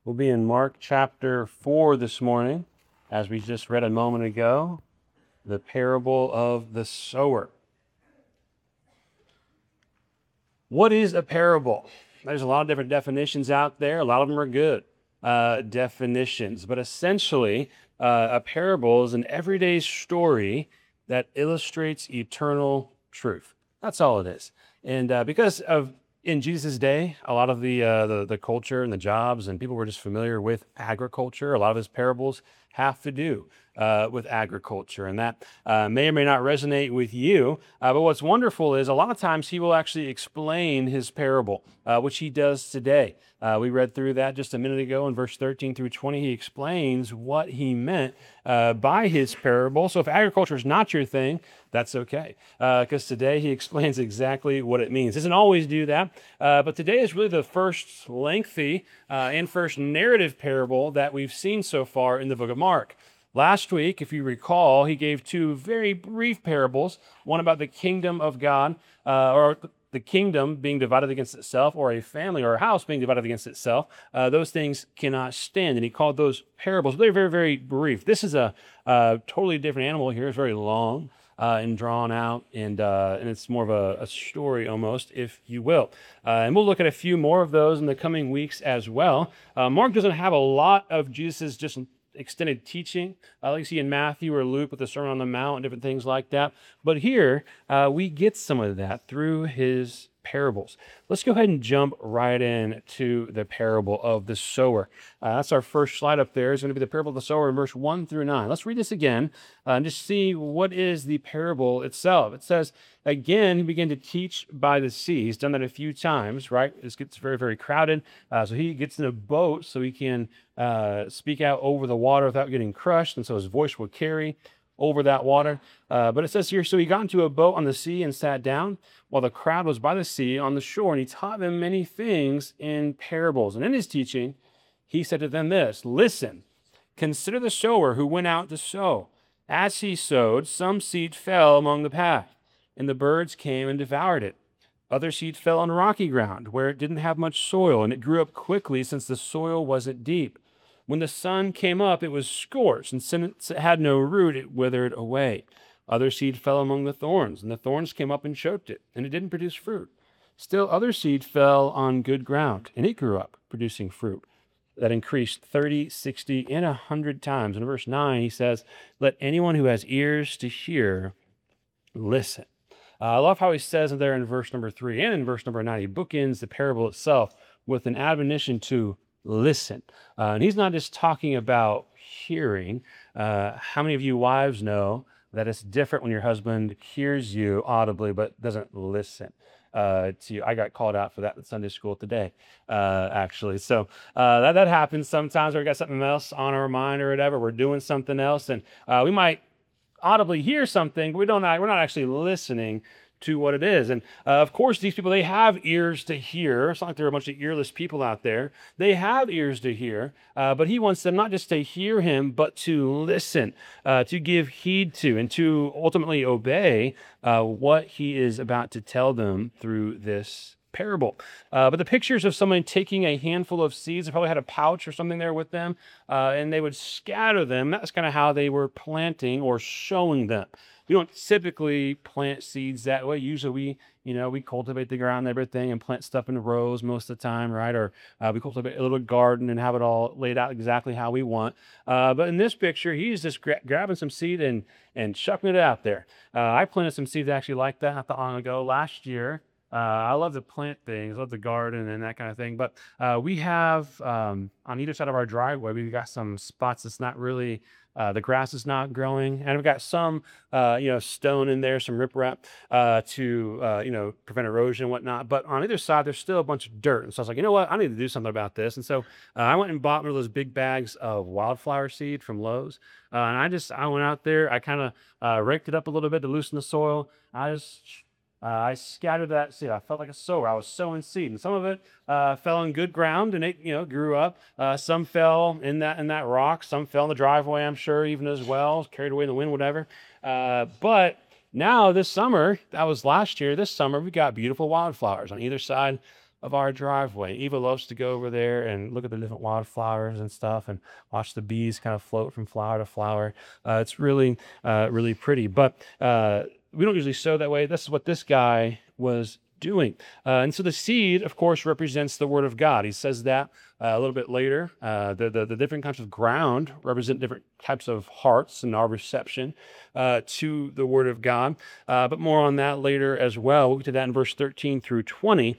We'll be in Mark chapter 4 this morning, as we just read a moment ago, the parable of the sower. What is a parable? There's a lot of different definitions out there. A lot of them are good definitions, but essentially, a parable is an everyday story that illustrates eternal truth. That's all it is. And because of in Jesus' day, a lot of the culture and the jobs and people were just familiar with agriculture. A lot of his parables have to do with agriculture, and that may or may not resonate with you. But what's wonderful is a lot of times he will actually explain his parable, which he does today. We read through that just a minute ago in verse 13 through 20. He explains what he meant by his parable. So if agriculture is not your thing, that's okay, because today he explains exactly what it means. Doesn't always do that, but today is really the first lengthy and first narrative parable that we've seen so far in the book of Mark. Last week, if you recall, he gave two very brief parables, one about the kingdom of God, or the kingdom being divided against itself, or a family or a house being divided against itself. Those things cannot stand, and he called those parables very, very, very brief. This is a totally different animal here. It's very long and drawn out, and it's more of a story almost, if you will. And we'll look at a few more of those in the coming weeks as well. Mark doesn't have a lot of Jesus' just extended teaching, like you see in Matthew or Luke with the Sermon on the Mount and different things like that. But here, we get some of that through his parables. Let's go ahead and jump right in to the parable of the sower. That's our first slide up there. It's going to be the parable of the sower in verse 1 through 9. Let's read this again and just see what is the parable itself. It says, again, he began to teach by the sea. He's done that a few times, right? This gets very, very crowded. So he gets in a boat so he can speak out over the water without getting crushed. And so his voice will carry over that water. But it says here, so he got into a boat on the sea and sat down while the crowd was by the sea on the shore. And he taught them many things in parables. And in his teaching, he said to them this, listen, consider the sower who went out to sow. As he sowed, some seed fell among the path, and the birds came and devoured it. Other seed fell on rocky ground where it didn't have much soil, and it grew up quickly since the soil wasn't deep. When the sun came up, it was scorched, and since it had no root, it withered away. Other seed fell among the thorns, and the thorns came up and choked it, and it didn't produce fruit. Still, other seed fell on good ground, and it grew up, producing fruit that increased 30, 60, and 100 times. In verse 9, he says, let anyone who has ears to hear listen. I love how he says there in verse number 3 and in verse number 9, he bookends the parable itself with an admonition to listen. And he's not just talking about hearing. How many of you wives know that it's different when your husband hears you audibly but doesn't listen to you? I got called out for that in Sunday school today, actually. So that happens sometimes. We got something else on our mind or whatever. We're doing something else, and we might audibly hear something, but we're not actually listening to what it is. And of course, these people, they have ears to hear. It's not like there are a bunch of earless people out there. They have ears to hear, but he wants them not just to hear him, but to listen, to give heed to, and to ultimately obey what he is about to tell them through this parable. But the pictures of someone taking a handful of seeds, they probably had a pouch or something there with them, and they would scatter them. That's kind of how they were planting or showing them. We don't typically plant seeds that way. Usually we cultivate the ground and everything and plant stuff in rows most of the time, right? Or we cultivate a little garden and have it all laid out exactly how we want. But in this picture, he's just grabbing some seed and chucking it out there. I planted some seeds actually like that not that long ago last year. I love to plant things, love the garden and that kind of thing. But we have on either side of our driveway, we've got some spots that's not really, the grass is not growing. And we've got some, stone in there, some riprap to prevent erosion and whatnot. But on either side, there's still a bunch of dirt. And so I was like, you know what? I need to do something about this. And so I went and bought one of those big bags of wildflower seed from Lowe's. And I went out there, I kind of raked it up a little bit to loosen the soil. I scattered that seed. I felt like a sower. I was sowing seed, and some of it fell on good ground, and it grew up. Some fell in that rock. Some fell in the driveway, I'm sure, even as well, carried away in the wind, whatever. But now this summer, that was last year. This summer, we got beautiful wildflowers on either side of our driveway. Eva loves to go over there and look at the different wildflowers and stuff and watch the bees kind of float from flower to flower. It's really, really pretty. But we don't usually sow that way. This is what this guy was doing. And so the seed, of course, represents the word of God. He says that a little bit later. The different types of ground represent different types of hearts and our reception to the word of God. But more on that later as well. We'll get to that in verse 13 through 20.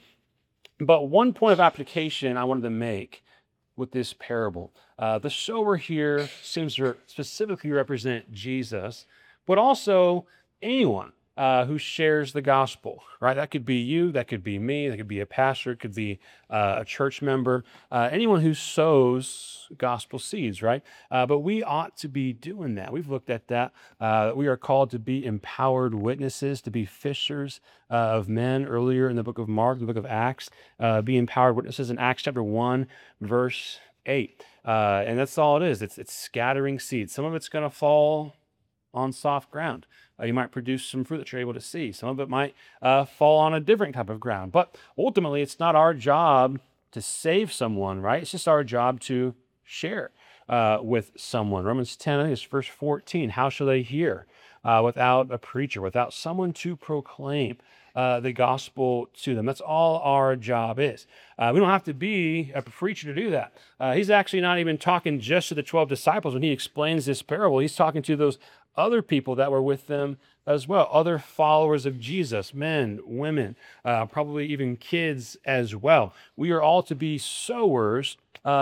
But one point of application I wanted to make with this parable. The sower here seems to specifically represent Jesus, but also anyone who shares the gospel, right? That could be you, that could be me, that could be a pastor, it could be a church member, anyone who sows gospel seeds, right? But we ought to be doing that. We've looked at that. We are called to be empowered witnesses, to be fishers of men earlier in the book of Mark, the book of Acts, be empowered witnesses in Acts chapter 1, verse 8. And that's all it is. It's scattering seeds. Some of it's going to fall on soft ground. You might produce some fruit that you're able to see. Some of it might fall on a different type of ground. But ultimately, it's not our job to save someone, right? It's just our job to share with someone. Romans 10, I think it's verse 14. How shall they hear without a preacher, without someone to proclaim the gospel to them? That's all our job is. We don't have to be a preacher to do that. He's actually not even talking just to the 12 disciples when he explains this parable. He's talking to those other people that were with them as well, other followers of Jesus, men, women, probably even kids as well. We are all to be sowers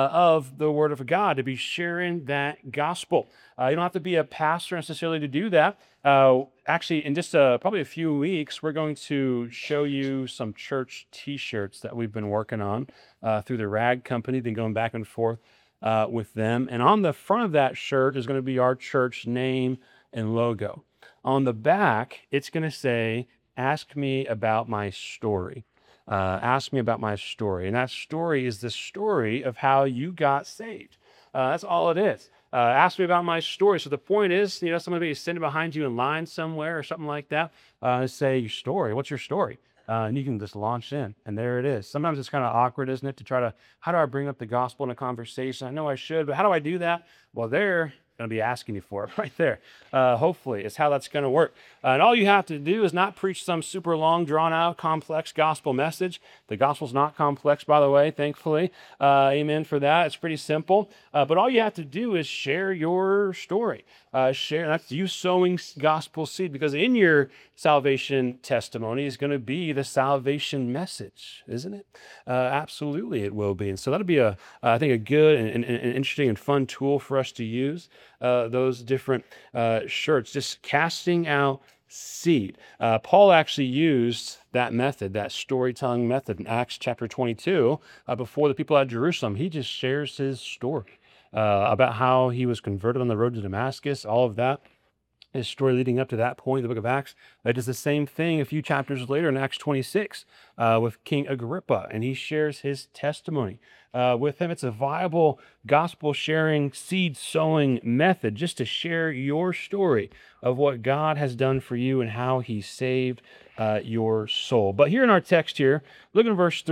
of the word of God, to be sharing that gospel. You don't have to be a pastor necessarily to do that. Actually, in just probably a few weeks, we're going to show you some church t-shirts that we've been working on through the Rag Company, been going back and forth with them. And on the front of that shirt is going to be our church name and logo. On the back, it's going to say, ask me about my story. Ask me about my story. And that story is the story of how you got saved. That's all it is. Ask me about my story. So the point is, somebody is sitting behind you in line somewhere or something like that. Say your story. What's your story? And you can just launch in, and there it is. Sometimes it's kind of awkward, isn't it, to try to, how do I bring up the gospel in a conversation? I know I should, but how do I do that? Well, they're going to be asking you for it right there. Hopefully, is how that's going to work. And all you have to do is not preach some super long, drawn-out, complex gospel message. The gospel's not complex, by the way, thankfully. Amen for that. It's pretty simple. But all you have to do is share your story. That's you sowing gospel seed, because in your salvation testimony is going to be the salvation message, isn't it? Absolutely, it will be. And so that'll be I think, a good and interesting and fun tool for us to use. Those different shirts, just casting out seed. Paul actually used that method, that storytelling method, in Acts chapter 22 before the people at Jerusalem. He just shares his story about how he was converted on the road to Damascus, all of that. His story leading up to that point, the book of Acts. It does the same thing a few chapters later in Acts 26 with King Agrippa, and he shares his testimony with him. It's a viable gospel sharing, seed sowing method, just to share your story of what God has done for you and how he saved your soul. But here in our text here, look at verse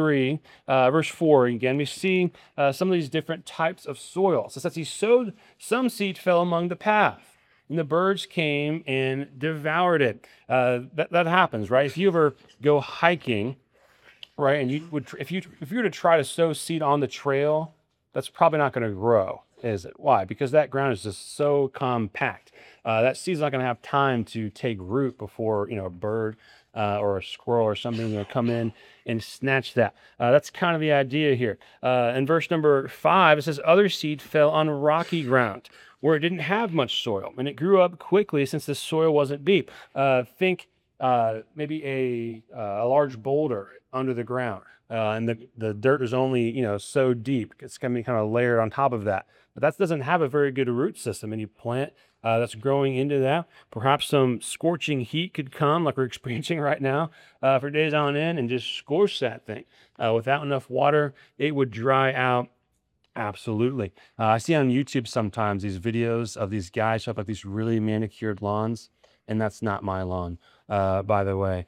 4 again, we see some of these different types of soil. So it says he sowed, some seed fell among the path, and the birds came and devoured it. That happens, right? If you ever go hiking, right, and if you were to try to sow seed on the trail, that's probably not going to grow, is it? Why? Because that ground is just so compact. That seed's not going to have time to take root before a bird or a squirrel or something will come in and snatch that. That's kind of the idea here. In verse number 5, it says, other seed fell on rocky ground, where it didn't have much soil, and it grew up quickly since the soil wasn't deep. Think maybe a large boulder under the ground, and the dirt is only so deep. It's going to be kind of layered on top of that. But that doesn't have a very good root system, and you plant that's growing into that. Perhaps some scorching heat could come, like we're experiencing right now, for days on end, and just scorch that thing. Without enough water, it would dry out. Absolutely. I see on YouTube sometimes these videos of these guys who have like these really manicured lawns, and that's not my lawn. by the way.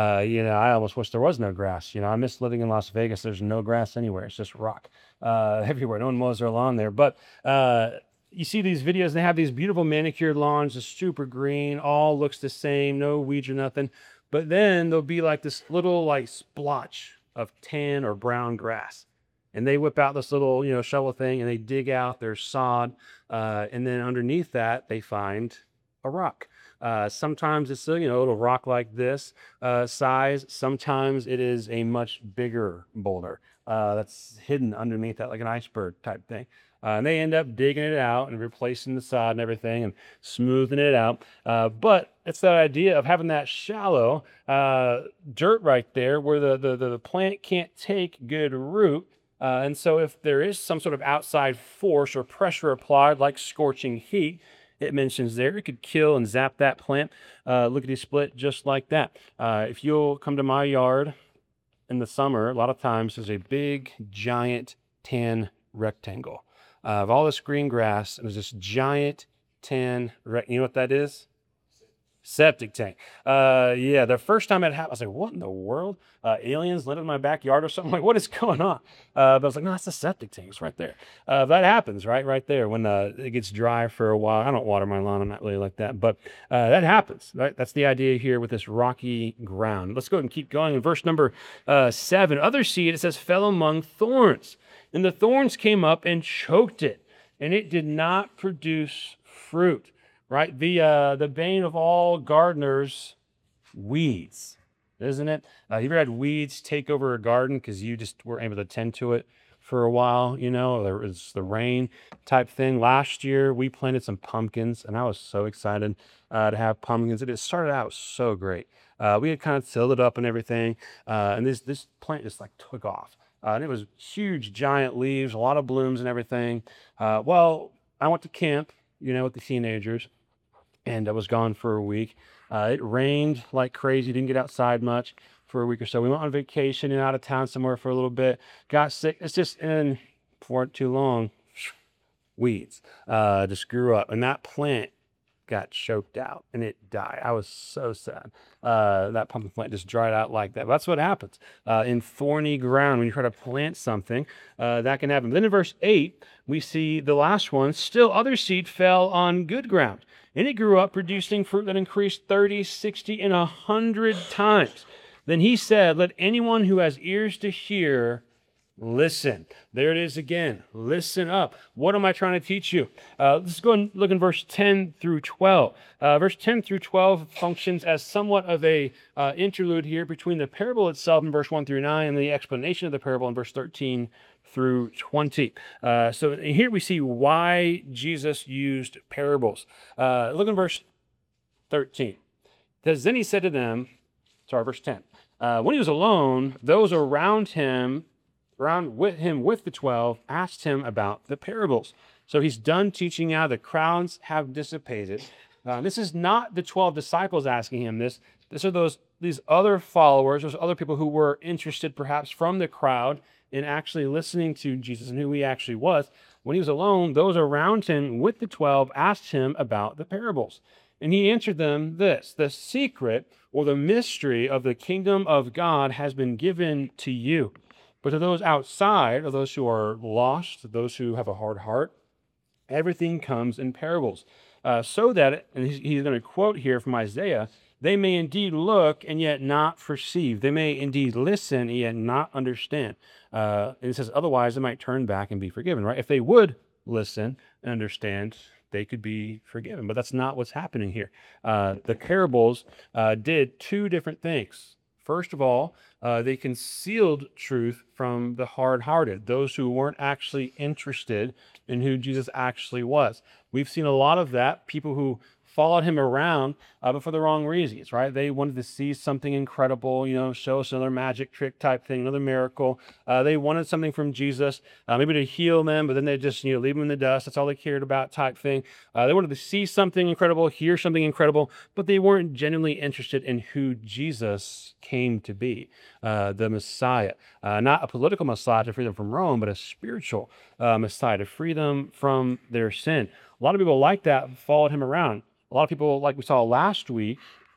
I almost wish there was no grass. I miss living in Las Vegas. There's no grass anywhere. It's just rock everywhere. No one mows their lawn there. But you see these videos, they have these beautiful manicured lawns, just super green, all looks the same, no weeds or nothing. But then there'll be like this little like splotch of tan or brown grass. And they whip out this little, shovel thing and they dig out their sod. And then underneath that, they find a rock. Sometimes it's a little rock like this size. Sometimes it is a much bigger boulder that's hidden underneath that, like an iceberg type thing. And they end up digging it out and replacing the sod and everything and smoothing it out. But it's that idea of having that shallow dirt right there where the plant can't take good root. And so if there is some sort of outside force or pressure applied, like scorching heat, it mentions there, it could kill and zap that plant, lickety split, just like that. If you'll come to my yard in the summer, a lot of times there's a big, giant tan rectangle of all this green grass, and there's this giant tan, you know what that is? Septic tank. Yeah, the first time it happened, I was like, what in the world? Aliens living in my backyard or something? Like, what is going on? But I was like, no, that's the septic tank. It's right there. That happens right there when it gets dry for a while. I don't water my lawn. I'm not really like that. But that happens, right? That's the idea here with this rocky ground. Let's go ahead and keep going. In verse number 7, other seed, it says, fell among thorns. And the thorns came up and choked it, and it did not produce fruit. Right? The bane of all gardeners, weeds, isn't it? You ever had weeds take over a garden because you just weren't able to tend to it for a while? There was the rain type thing. Last year, we planted some pumpkins, and I was so excited to have pumpkins. It started out so great. We had kind of tilled it up and everything, and this plant just like took off. And it was huge, giant leaves, a lot of blooms and everything. Well, I went to camp, with the teenagers, and I was gone for a week. It rained like crazy, didn't get outside much for a week or so. We went on vacation and out of town somewhere for a little bit, got sick. It's just, and for too long, weeds just grew up. And that plant got choked out and it died. I was so sad. That pumpkin plant just dried out like that. But that's what happens in thorny ground when you try to plant something. That can happen. Then in verse 8, we see the last one. Still other seed fell on good ground, and it grew up, producing fruit that increased 30, 60, and 100 times. Then he said, let anyone who has ears to hear listen. There it is again. Listen up. What am I trying to teach you? Let's go and look in verse 10 through 12. Verse 10 through 12 functions as somewhat of a interlude here between the parable itself in verse 1 through 9 and the explanation of the parable in verse 13 through 20. So here we see why Jesus used parables. Look in verse 13. It says, then he said to them, verse 10. When he was alone, those around with the 12 asked him about the parables. So he's done teaching now. The crowds have dissipated. This is not the 12 disciples asking him this. These are these other followers, those other people who were interested perhaps from the crowd in actually listening to Jesus and who he actually was. When he was alone, those around him with the 12 asked him about the parables. And he answered them this: the secret or the mystery of the kingdom of God has been given to you. But to those outside, or those who are lost, those who have a hard heart, everything comes in parables. So that, and he's going to quote here from Isaiah, they may indeed look and yet not perceive. They may indeed listen and yet not understand. And it says, otherwise they might turn back and be forgiven, right? If they would listen and understand, they could be forgiven. But that's not what's happening here. The parables did two different things. First of all, they concealed truth from the hard-hearted, those who weren't actually interested in who Jesus actually was. We've seen a lot of that, people who followed him around, but for the wrong reasons, right? They wanted to see something incredible, show us another magic trick type thing, another miracle. They wanted something from Jesus, maybe to heal them, but then they just, leave them in the dust. That's all they cared about type thing. They wanted to see something incredible, hear something incredible, but they weren't genuinely interested in who Jesus came to be, the Messiah. Not a political Messiah to free them from Rome, but a spiritual Messiah to free them from their sin. A lot of people like that followed him around. A lot of people, like we saw last week,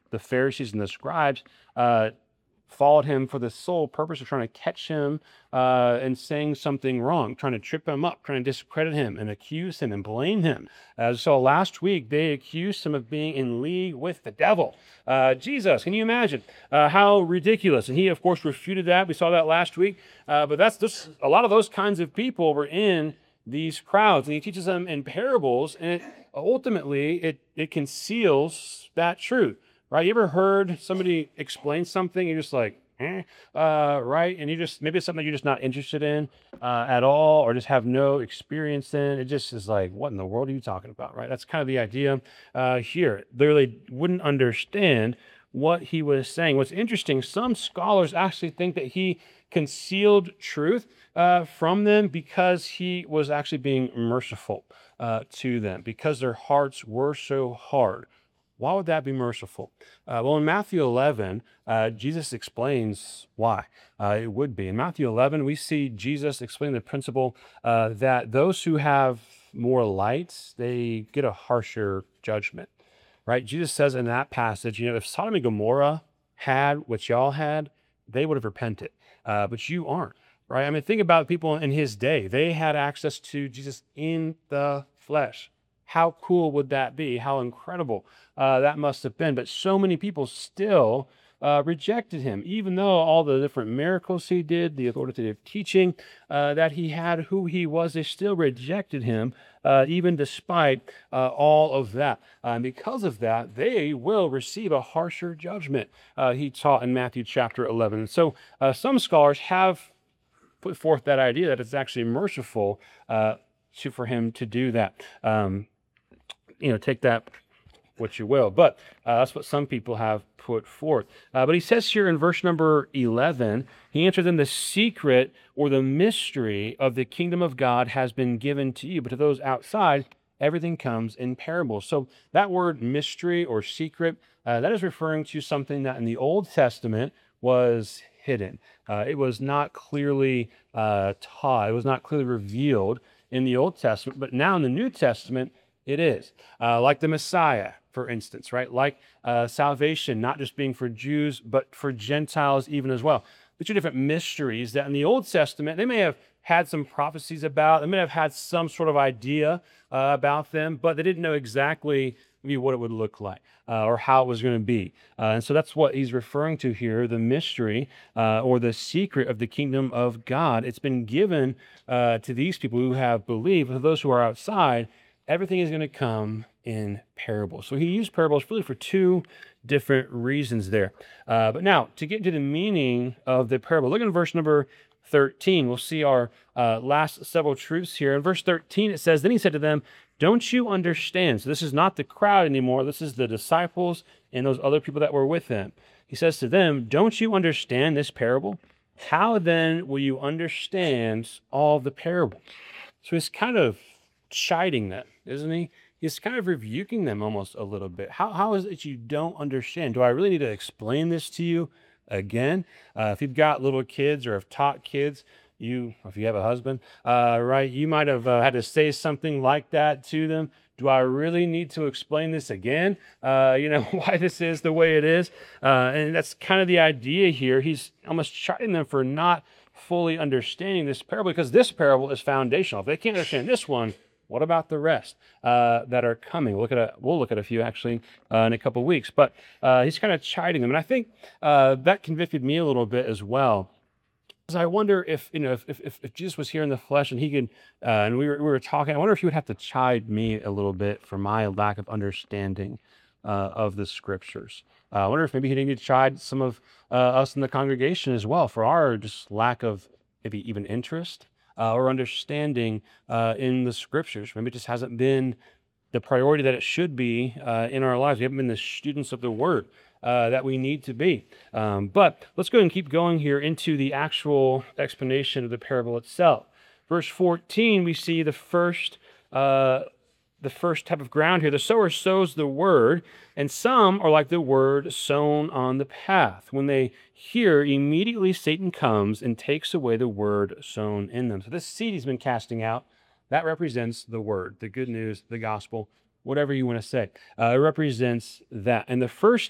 the Pharisees and the scribes followed him for the sole purpose of trying to catch him and saying something wrong, trying to trip him up, trying to discredit him and accuse him and blame him. So last week, they accused him of being in league with the devil. Jesus, can you imagine how ridiculous? And he, of course, refuted that. We saw that last week. But that's just a lot of those kinds of people were in these crowds. And he teaches them in parables, and ultimately it conceals that truth. Right? You ever heard somebody explain something, you're just like, right? And you just, maybe it's something you're just not interested in at all, or just have no experience in. It just is like, what in the world are you talking about, right? That's kind of the idea here. They really wouldn't understand what he was saying. What's interesting, some scholars actually think that he concealed truth from them because he was actually being merciful to them, because their hearts were so hard. Why would that be merciful? Well, in Matthew 11, Jesus explains why it would be. In Matthew 11, we see Jesus explain the principle that those who have more light, they get a harsher judgment, right? Jesus says in that passage, if Sodom and Gomorrah had what y'all had, they would have repented, but you aren't, right? I mean, think about people in his day. They had access to Jesus in the flesh. How cool would that be? How incredible that must have been. But so many people still rejected him, even though all the different miracles he did, the authoritative teaching that he had, who he was, they still rejected him, even despite all of that. And because of that, they will receive a harsher judgment, he taught in Matthew chapter 11. And so some scholars have put forth that idea that it's actually merciful for him to do that. Take that what you will. But that's what some people have put forth. But he says here in verse number 11, he answered them, the secret or the mystery of the kingdom of God has been given to you, but to those outside, everything comes in parables. So that word mystery or secret, that is referring to something that in the Old Testament was hidden. It was not clearly taught. It was not clearly revealed in the Old Testament, but now in the New Testament, it is. Like the Messiah, for instance, right? Like salvation, not just being for Jews, but for Gentiles even as well. These are different mysteries that in the Old Testament, they may have had some prophecies about, they may have had some sort of idea about them, but they didn't know exactly maybe what it would look like or how it was going to be. And so that's what he's referring to here, the mystery or the secret of the kingdom of God. It's been given to these people who have believed. For those who are outside, everything is going to come in parables. So he used parables really for two different reasons there. But now, to get into the meaning of the parable, look at verse number 13. We'll see our last several truths here. In verse 13, it says, then he said to them, don't you understand? So this is not the crowd anymore. This is the disciples and those other people that were with them. He says to them, don't you understand this parable? How then will you understand all the parable? So he's kind of chiding them, isn't he? He's kind of rebuking them almost a little bit. How is it you don't understand? Do I really need to explain this to you again? If you've got little kids or have taught kids, if you have a husband, right, you might have had to say something like that to them. Do I really need to explain this again? Why this is the way it is? And that's kind of the idea here. He's almost chiding them for not fully understanding this parable, because this parable is foundational. If they can't understand this one, what about the rest that are coming? We'll look at a few actually in a couple of weeks. But he's kind of chiding them, and I think that convicted me a little bit as well. Because I wonder if Jesus was here in the flesh and he could, and we were talking, I wonder if he would have to chide me a little bit for my lack of understanding of the scriptures. I wonder if maybe he didn't chide some of us in the congregation as well for our just lack of maybe even interest or understanding in the scriptures. Maybe it just hasn't been the priority that it should be in our lives. We haven't been the students of the word that we need to be. But let's go and keep going here into the actual explanation of the parable itself. Verse 14, we see the first type of ground here. The sower sows the word, and some are like the word sown on the path. When they hear, immediately Satan comes and takes away the word sown in them. So this seed he's been casting out, that represents the word, the good news, the gospel, whatever you want to say. It represents that. And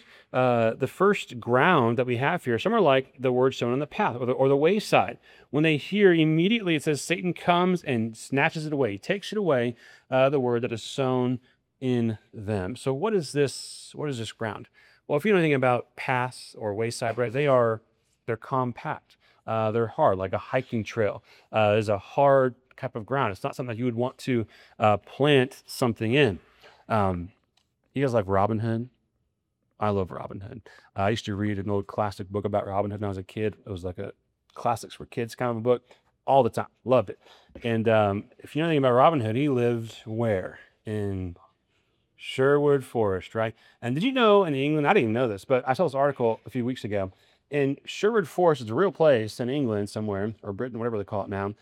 the first ground that we have here, some are like the word sown on the path or the wayside. When they hear, immediately it says Satan comes and snatches it away, takes it away, the word that is sown in them. So what is this? What is this ground? Well, if you know anything about paths or wayside, right, they're compact. They're hard, like a hiking trail is a hard type of ground. It's not something that you would want to plant something in. Um, you guys like Robin Hood? I love Robin Hood. I used to read an old classic book about Robin Hood when I was a kid. It was like a classics for kids kind of a book all the time. Loved it. And if you know anything about Robin Hood, he lived where? In Sherwood Forest, right? And did you know in England, I didn't even know this, but I saw this article a few weeks ago. In Sherwood Forest, it's a real place in England somewhere, or Britain, whatever they call it now.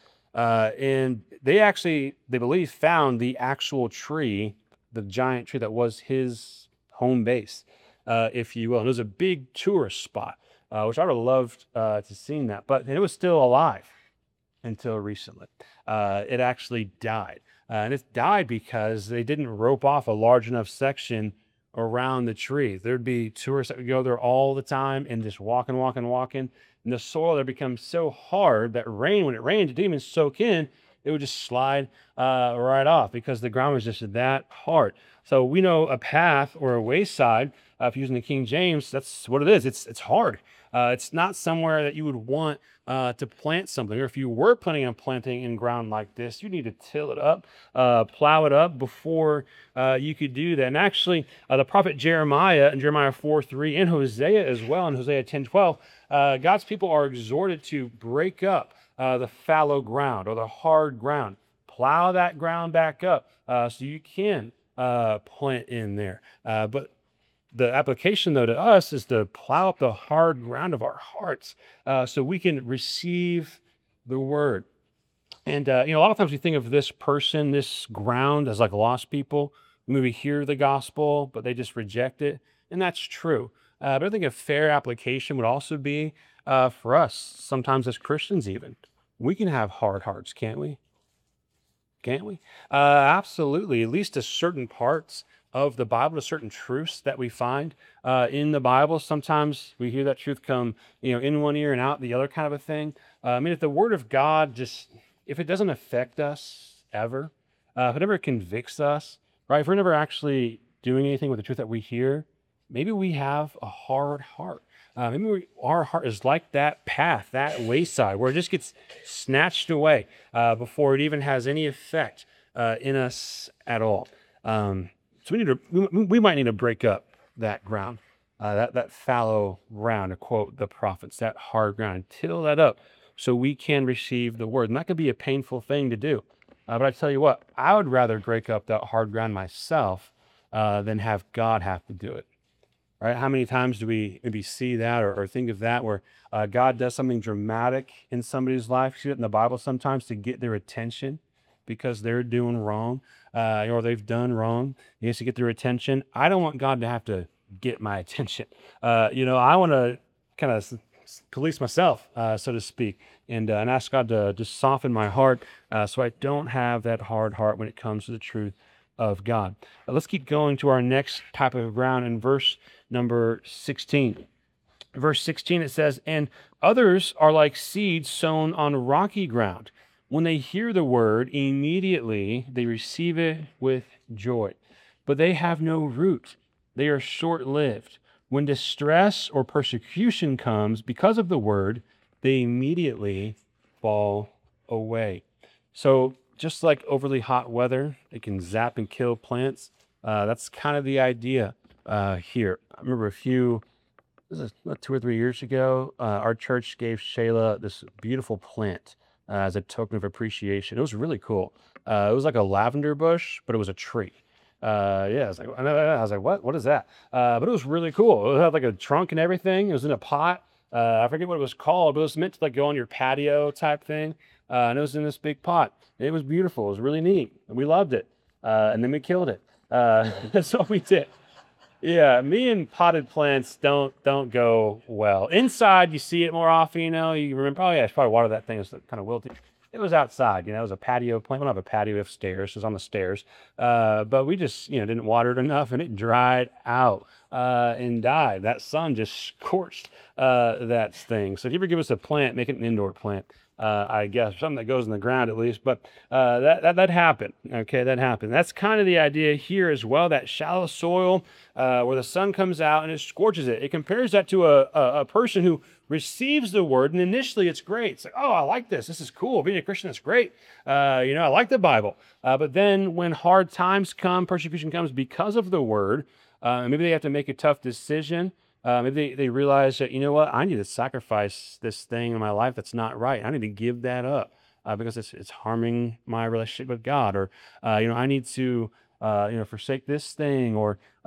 And they believe, found the actual tree, the giant tree that was his home base, if you will. And it was a big tourist spot, which I would have loved to seen that, but it was still alive until recently. It actually died. And it died because they didn't rope off a large enough section around the tree. There'd be tourists that would go there all the time and just walking, walking, walking. And the soil there becomes so hard that when it rained, it didn't even soak in. It would just slide right off because the ground was just that hard. So we know a path or a wayside, if using the King James, that's what it is. It's hard. It's not somewhere that you would want to plant something. Or if you were planning on planting in ground like this, you need to till it up, plow it up before you could do that. And actually, the prophet Jeremiah in Jeremiah 4:3 and Hosea as well, in Hosea 10:12, God's people are exhorted to break up the fallow ground or the hard ground. Plow that ground back up so you can plant in there. But the application, though, to us is to plow up the hard ground of our hearts so we can receive the word. And, a lot of times we think of this person, this ground, as like lost people who maybe hear the gospel, but they just reject it. And that's true. But I think a fair application would also be for us, sometimes as Christians, even. We can have hard hearts, can't we? Can't we? Absolutely. At least to certain parts of the Bible, to certain truths that we find in the Bible. Sometimes we hear that truth come, in one ear and out the other, kind of a thing. If the Word of God if it doesn't affect us ever, if it never convicts us, right? If we're never actually doing anything with the truth that we hear, maybe we have a hard heart. Our heart is like that path, that wayside, where it just gets snatched away before it even has any effect in us at all. So we might need to break up that ground, that fallow ground, to quote the prophets, that hard ground, till that up so we can receive the word. And that could be a painful thing to do. But I tell you what, I would rather break up that hard ground myself than have God have to do it. Right? How many times do we maybe see that or think of that where God does something dramatic in somebody's life? You see it in the Bible sometimes to get their attention because they're doing wrong or they've done wrong. He has to get their attention. I don't want God to have to get my attention. I want to kind of police myself, so to speak, and ask God to just soften my heart so I don't have that hard heart when it comes to the truth of God. Let's keep going to our next type of ground in verse number 16. Verse 16, it says, "And others are like seeds sown on rocky ground. When they hear the word, immediately they receive it with joy. But they have no root. They are short-lived. When distress or persecution comes because of the word, they immediately fall away." So just like overly hot weather, it can zap and kill plants. That's kind of the idea here. I remember this is about 2 or 3 years ago, our church gave Shayla this beautiful plant as a token of appreciation. It was really cool. It was like a lavender bush, but it was a tree. Yeah, I was like, what is that? But it was really cool. It had like a trunk and everything. It was in a pot. I forget what it was called, but it was meant to like go on your patio type thing. And it was in this big pot. It was beautiful. It was really neat. And we loved it. And then we killed it. That's what we did. Yeah, me and potted plants don't go well. Inside, you see it more often. You remember, oh yeah, I should probably water that thing. It's kind of wilty. It was outside, it was a patio plant. We don't have a patio, we have stairs. It was on the stairs. But we just, didn't water it enough and it dried out and died. That sun just scorched that thing. So if you ever give us a plant, make it an indoor plant. I guess something that goes in the ground at least, but that happened. Okay, that happened. That's kind of the idea here as well. That shallow soil where the sun comes out and it scorches it. It compares that to a person who receives the word, and initially it's great. It's like, oh, I like this. This is cool. Being a Christian is great. I like the Bible. But then when hard times come, persecution comes because of the word, maybe they have to make a tough decision. Maybe they realize that, I need to sacrifice this thing in my life that's not right. I need to give that up because it's harming my relationship with God. Or, I need to, forsake this thing.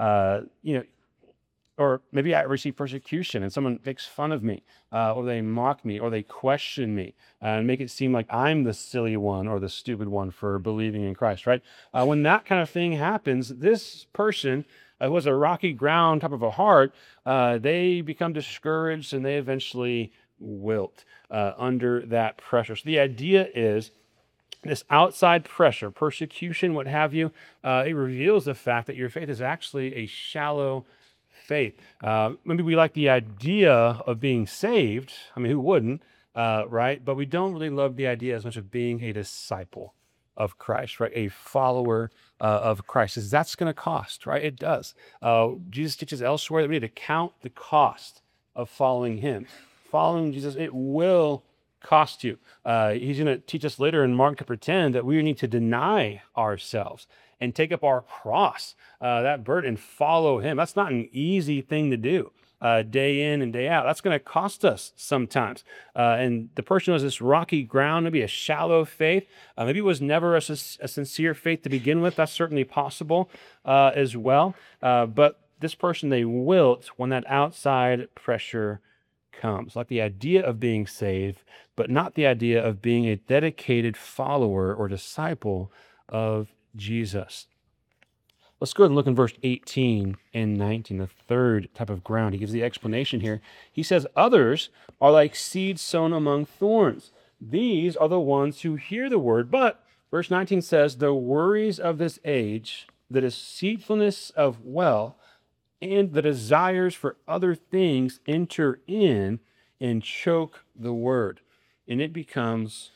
Or maybe I receive persecution and someone makes fun of me, or they mock me, or they question me, and make it seem like I'm the silly one or the stupid one for believing in Christ, right? When that kind of thing happens, this person who has a rocky ground type of a heart, they become discouraged and they eventually wilt under that pressure. So the idea is this outside pressure, persecution, what have you, it reveals the fact that your faith is actually a shallow faith. Maybe we like the idea of being saved. I mean, who wouldn't, right? But we don't really love the idea as much of being a disciple of Christ, right? A follower of Christ. 'Cause that's going to cost, right? It does. Jesus teaches elsewhere that we need to count the cost of following him. Following Jesus, it will cost you. He's going to teach us later in Mark chapter 10 that we need to deny ourselves and take up our cross, that burden, and follow him. That's not an easy thing to do day in and day out. That's going to cost us sometimes. And the person who has this rocky ground, maybe a shallow faith, maybe it was never a sincere faith to begin with. That's certainly possible as well. But this person, they wilt when that outside pressure comes. Like the idea of being saved, but not the idea of being a dedicated follower or disciple of Jesus. Let's go ahead and look in verse 18 and 19, the third type of ground. He gives the explanation here. He says, others are like seed sown among thorns. These are the ones who hear the word, but verse 19 says, the worries of this age, the deceitfulness of wealth, and the desires for other things enter in and choke the word, and it becomes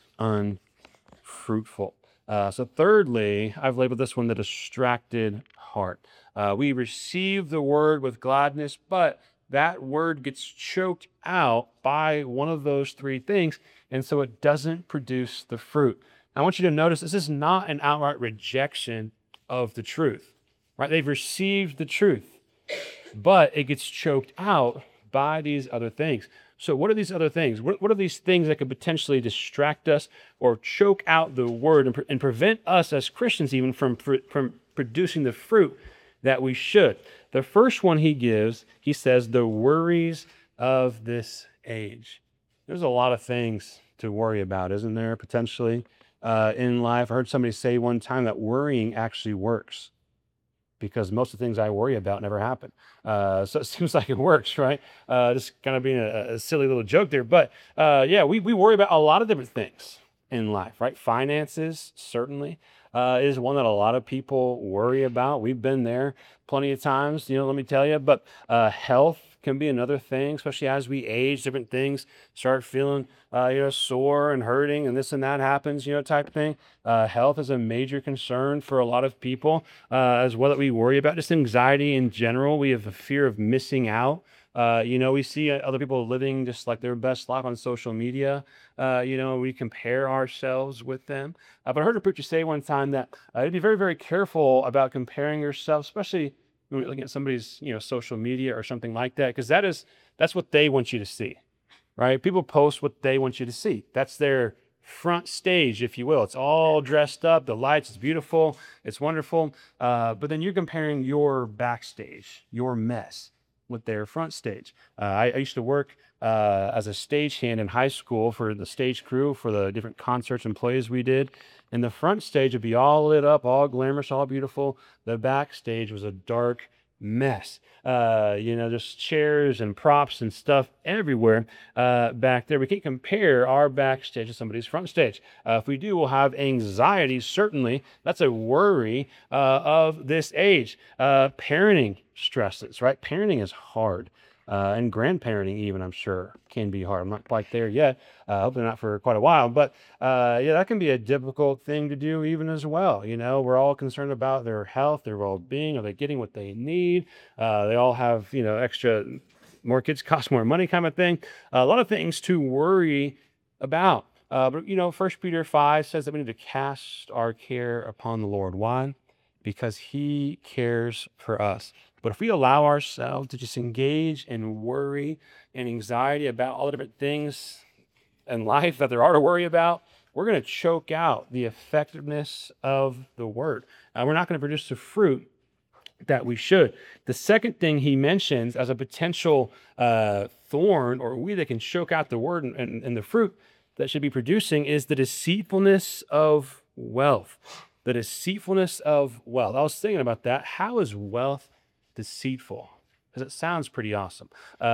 unfruitful. So thirdly, I've labeled this one the distracted heart. We receive the word with gladness, but that word gets choked out by one of those three things, and so it doesn't produce the fruit. I want you to notice this is not an outright rejection of the truth, right? They've received the truth, but it gets choked out by these other things. So what are these other things? What are these things that could potentially distract us or choke out the word and prevent us as Christians even from producing the fruit that we should? The first one he gives, he says, the worries of this age. There's a lot of things to worry about, isn't there, potentially, in life? I heard somebody say one time that worrying actually works, because most of the things I worry about never happen. So it seems like it works, right? Just kind of being a silly little joke there. But we worry about a lot of different things in life, right? Finances, certainly, is one that a lot of people worry about. We've been there plenty of times, let me tell you. But health can be another thing, especially as we age. Different things start feeling, sore and hurting, and this and that happens, type thing. Health is a major concern for a lot of people as well that we worry about. Just anxiety in general. We have a fear of missing out. We see other people living just like their best life on social media. We compare ourselves with them. But I heard a preacher say one time that you'd be very, very careful about comparing yourself, especially when you're looking at somebody's, social media or something like that, because that's what they want you to see, right? People post what they want you to see. That's their front stage, if you will. It's all dressed up, the lights, it's beautiful, it's wonderful. But then you're comparing your backstage, your mess, with their front stage. I used to work as a stagehand in high school for the stage crew for the different concerts and plays we did. And the front stage would be all lit up, all glamorous, all beautiful. The backstage was a dark, mess. Just chairs and props and stuff everywhere back there. We can't compare our backstage to somebody's front stage. If we do, we'll have anxiety, certainly. That's a worry of this age. Parenting stresses, right? Parenting is hard. And grandparenting, even, I'm sure, can be hard. I'm not quite there yet. Hopefully not for quite a while. But that can be a difficult thing to do, even as well. We're all concerned about their health, their well-being. Are they getting what they need? They all have, extra, more kids cost more money kind of thing. A lot of things to worry about. But 1 Peter 5 says that we need to cast our care upon the Lord. Why? Because he cares for us. But if we allow ourselves to just engage in worry and anxiety about all the different things in life that there are to worry about, we're going to choke out the effectiveness of the word. We're not going to produce the fruit that we should. The second thing he mentions as a potential thorn or weed that can choke out the word and the fruit that should be producing is the deceitfulness of wealth. The deceitfulness of wealth. I was thinking about that. How is wealth deceitful? Because it sounds pretty awesome.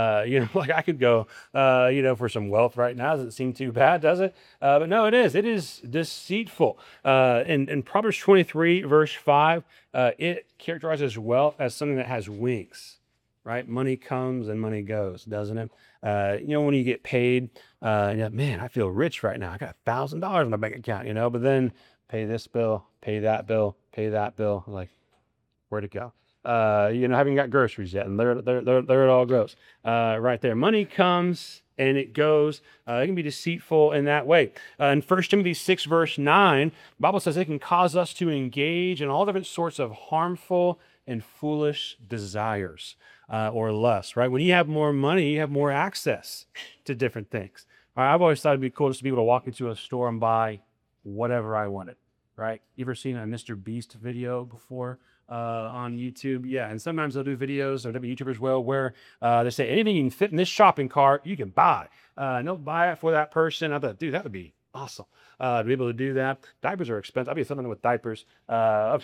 Like I could go, for some wealth right now. Doesn't seem too bad, does it? But no, it is. It is deceitful. In Proverbs 23, verse 5, it characterizes wealth as something that has wings, right? Money comes and money goes, doesn't it? When you get paid, man, I feel rich right now. I got $1,000 in my bank account, but then pay this bill, pay that bill, pay that bill. Like, where'd it go? Haven't got groceries yet, and there it all goes. Right there, money comes and it goes. It can be deceitful in that way. In 1 Timothy 6, verse 9, the Bible says it can cause us to engage in all different sorts of harmful and foolish desires or lusts. Right? When you have more money, you have more access to different things. All right, I've always thought it'd be cool just to be able to walk into a store and buy whatever I wanted. Right? You ever seen a Mr. Beast video before? On YouTube. Yeah. And sometimes they'll do videos, or YouTubers will, where they say anything you can fit in this shopping cart, you can buy. And they'll buy it for that person. I thought, dude, that would be awesome to be able to do that. Diapers are expensive. I'd be something with diapers. But,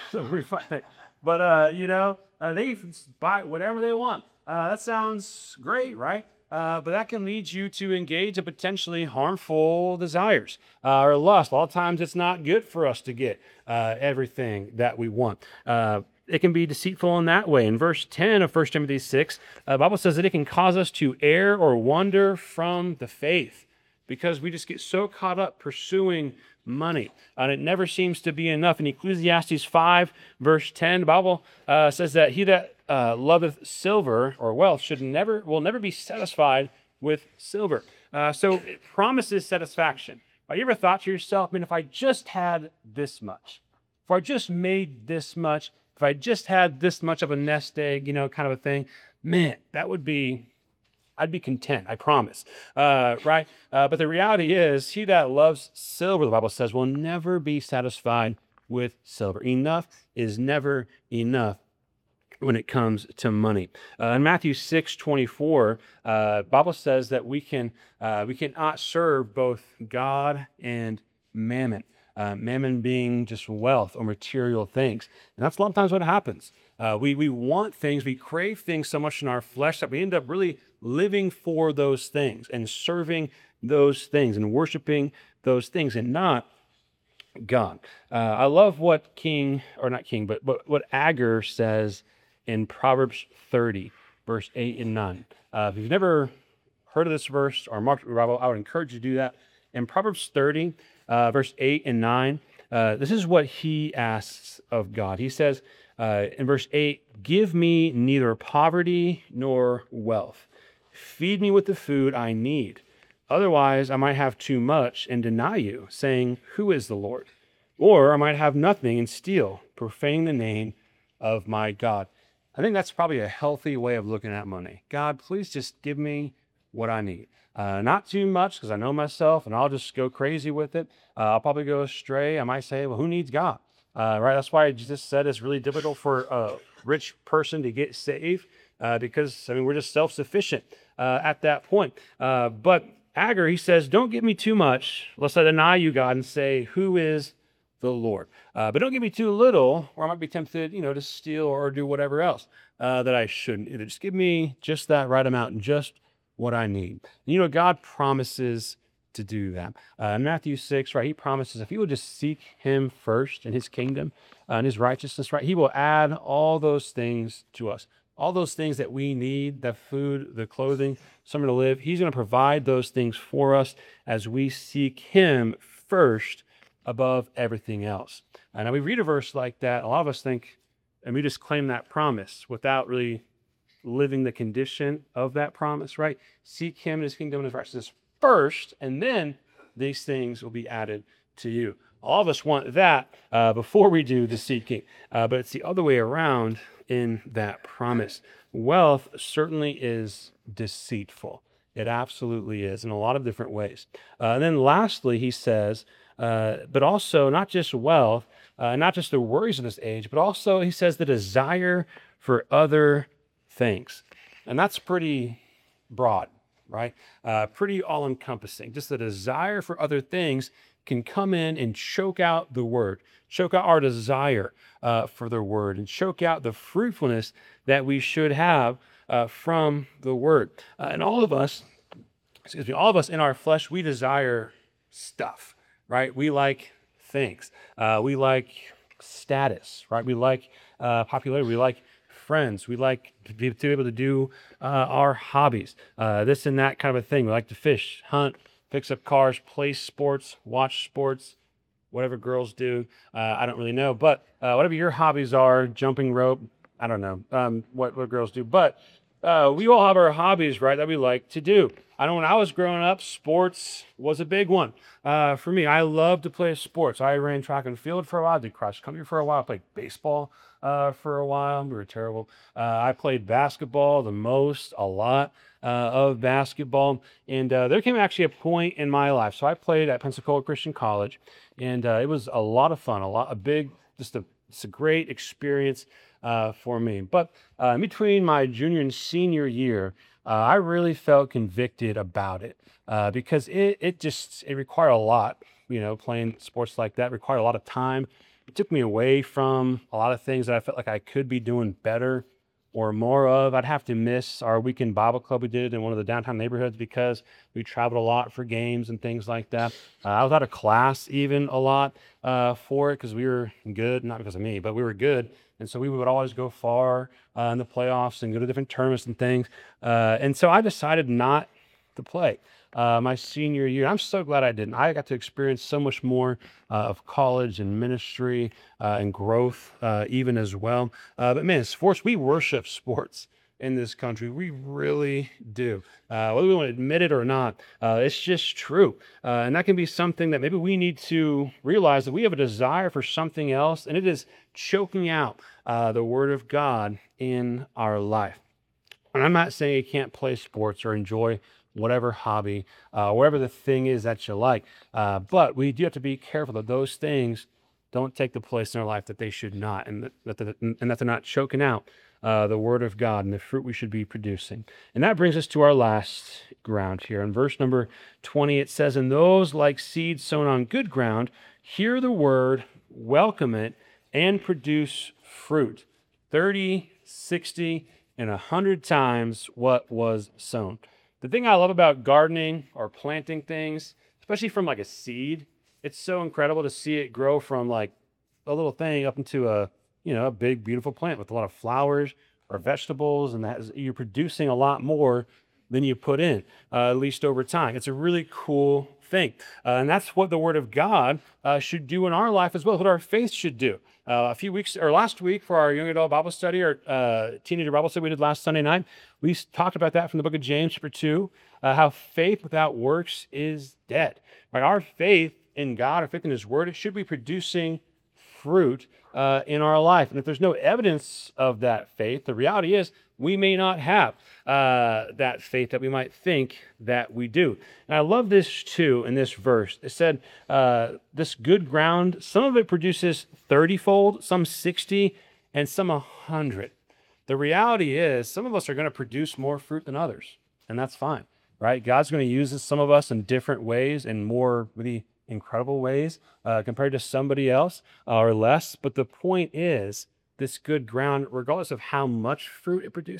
they can buy whatever they want. That sounds great, right? But that can lead you to engage in potentially harmful desires or lust. A lot of times it's not good for us to get everything that we want. It can be deceitful in that way. In verse 10 of 1 Timothy 6, the Bible says that it can cause us to err or wander from the faith because we just get so caught up pursuing money, and it never seems to be enough. In Ecclesiastes 5, verse 10, the Bible says that he that loveth silver or wealth will never be satisfied with silver. So it promises satisfaction. Have you ever thought to yourself, if I just had this much, if I just made this much, if I just had this much of a nest egg, kind of a thing, man, I'd be content, I promise, right? But the reality is, he that loves silver, the Bible says, will never be satisfied with silver. Enough is never enough when it comes to money. In Matthew 6:24, Bible says that we cannot serve both God and mammon. Mammon being just wealth or material things. And that's a lot of times what happens. We want things, we crave things so much in our flesh that we end up really living for those things and serving those things and worshiping those things and not God. I love what what Agur says in Proverbs 30, verse 8 and 9. If you've never heard of this verse or marked your Bible, I would encourage you to do that. In Proverbs 30, verse 8 and 9, this is what he asks of God. He says in verse 8, "Give me neither poverty nor wealth. Feed me with the food I need. Otherwise, I might have too much and deny you, saying, 'Who is the Lord?' Or I might have nothing and steal, profaning the name of my God." I think that's probably a healthy way of looking at money. God, please just give me what I need. Not too much, because I know myself and I'll just go crazy with it. I'll probably go astray. I might say, well, who needs God? Right? That's why Jesus said it's really difficult for a rich person to get saved because, we're just self-sufficient at that point. But Agur, he says, don't give me too much, lest I deny you, God, and say, who is the Lord. But don't give me too little, or I might be tempted, to steal or do whatever else that I shouldn't. Just give me just that right amount and just what I need. God promises to do that. In Matthew 6, right, he promises if you will just seek him first and his kingdom and his righteousness, right, he will add all those things to us. All those things that we need, the food, the clothing, somewhere to live, he's going to provide those things for us as we seek him first above everything else. And now we read a verse like that, a lot of us think, and we just claim that promise without really living the condition of that promise, right? Seek him and his kingdom and his righteousness first, and then these things will be added to you. All of us want that before we do the seeking, but it's the other way around in that promise. Wealth certainly is deceitful. It absolutely is in a lot of different ways. And then lastly, he says, but also not just wealth, not just the worries of this age, but also he says the desire for other things. And that's pretty broad, right? Pretty all-encompassing. Just the desire for other things can come in and choke out the word, choke out our desire for the word, and choke out the fruitfulness that we should have from the word. And all of us in our flesh, we desire stuff, right? We like things. We like status, right? We like popularity. We like friends. We like to be able to do our hobbies, this and that kind of a thing. We like to fish, hunt, fix up cars, play sports, watch sports, whatever girls do. I don't really know, but whatever your hobbies are, jumping rope, I don't know what girls do, but we all have our hobbies, right, that we like to do. I know when I was growing up, sports was a big one. For me, I love to play sports. I ran track and field for a while, did cross country for a while, played baseball for a while. We were terrible. I played basketball a lot of basketball. And there came actually a point in my life. So I played at Pensacola Christian College, and it was a lot of fun, it's a great experience for me. But in between my junior and senior year, I really felt convicted about it because it required a lot. Playing sports like that required a lot of time. It took me away from a lot of things that I felt like I could be doing better or more of. I'd have to miss our weekend Bible club we did in one of the downtown neighborhoods because we traveled a lot for games and things like that. I was out of class even a lot for it because we were good, not because of me, but we were good. And so we would always go far in the playoffs and go to different tournaments and things. And so I decided not to play my senior year. I'm so glad I didn't. I got to experience so much more of college and ministry and growth even as well. But man, sports, we worship sports in this country. We really do. Whether we want to admit it or not, it's just true. And that can be something that maybe we need to realize that we have a desire for something else, and it is choking out the Word of God in our life. And I'm not saying you can't play sports or enjoy whatever hobby, whatever the thing is that you like. But we do have to be careful that those things don't take the place in our life that they should not, and that they're not choking out the Word of God and the fruit we should be producing. And that brings us to our last ground here. In verse number 20, it says, "And those like seeds sown on good ground hear the word, welcome it, and produce fruit, 30, 60, and 100 times what was sown." The thing I love about gardening or planting things, especially from like a seed, it's so incredible to see it grow from like a little thing up into a big, beautiful plant with a lot of flowers or vegetables, and you're producing a lot more than you put in, at least over time. It's a really cool thing. And that's what the Word of God should do in our life as well, what our faith should do. Last week for our young adult Bible study or teenager Bible study we did last Sunday night, we talked about that from the book of James, chapter 2, how faith without works is dead. Right? Our faith in God, our faith in His Word, it should be producing fruit in our life. And if there's no evidence of that faith, the reality is we may not have that faith that we might think that we do. And I love this too in this verse. It said, this good ground, some of it produces 30-fold, some 60, and some 100. The reality is some of us are going to produce more fruit than others, and that's fine, right? God's going to use some of us in different ways and more maybe incredible ways compared to somebody else or less. But the point is, this good ground, regardless of how much fruit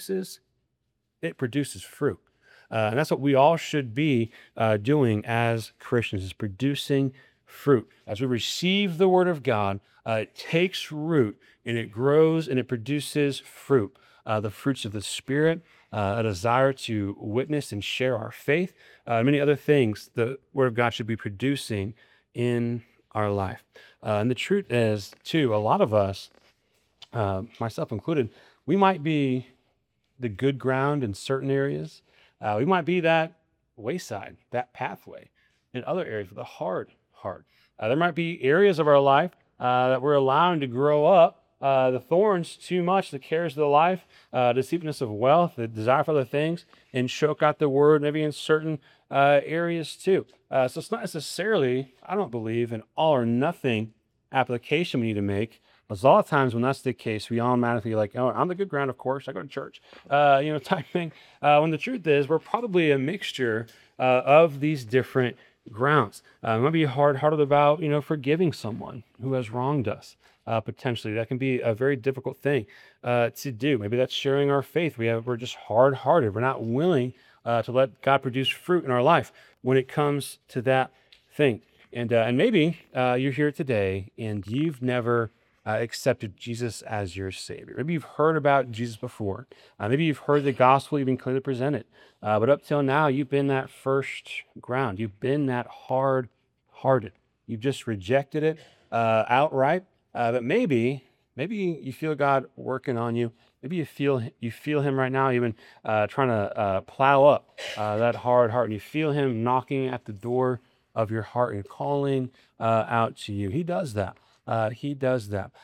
it produces fruit. And that's what we all should be doing as Christians, is producing fruit. As we receive the word of God, it takes root and it grows and it produces fruit. The fruits of the Spirit, a desire to witness and share our faith, many other things the word of God should be producing in our life. And the truth is, too, a lot of us, myself included, we might be the good ground in certain areas. We might be that wayside, that pathway in other areas with a hard heart. There might be areas of our life that we're allowing to grow up. The thorns too much, the cares of the life, deceitfulness of wealth, the desire for other things, and choke out the word, maybe in certain areas too. So it's not necessarily, I don't believe, an all or nothing application we need to make. Because a lot of times when that's the case, we automatically like, oh, I'm the good ground, of course. I go to church, type thing. When the truth is, we're probably a mixture of these different grounds. It might be hard-hearted about, forgiving someone who has wronged us. Potentially, that can be a very difficult thing to do. Maybe that's sharing our faith. We're just hard-hearted. We're not willing to let God produce fruit in our life when it comes to that thing. And maybe you're here today and you've never accepted Jesus as your Savior. Maybe you've heard about Jesus before. Maybe you've heard the gospel, you've been clearly presented. But up till now, you've been that first ground. You've been that hard-hearted. You've just rejected it outright. But maybe you feel God working on you. Maybe you feel Him right now, even trying to plow up that hard heart, and you feel Him knocking at the door of your heart and calling out to you. He does that. He does that.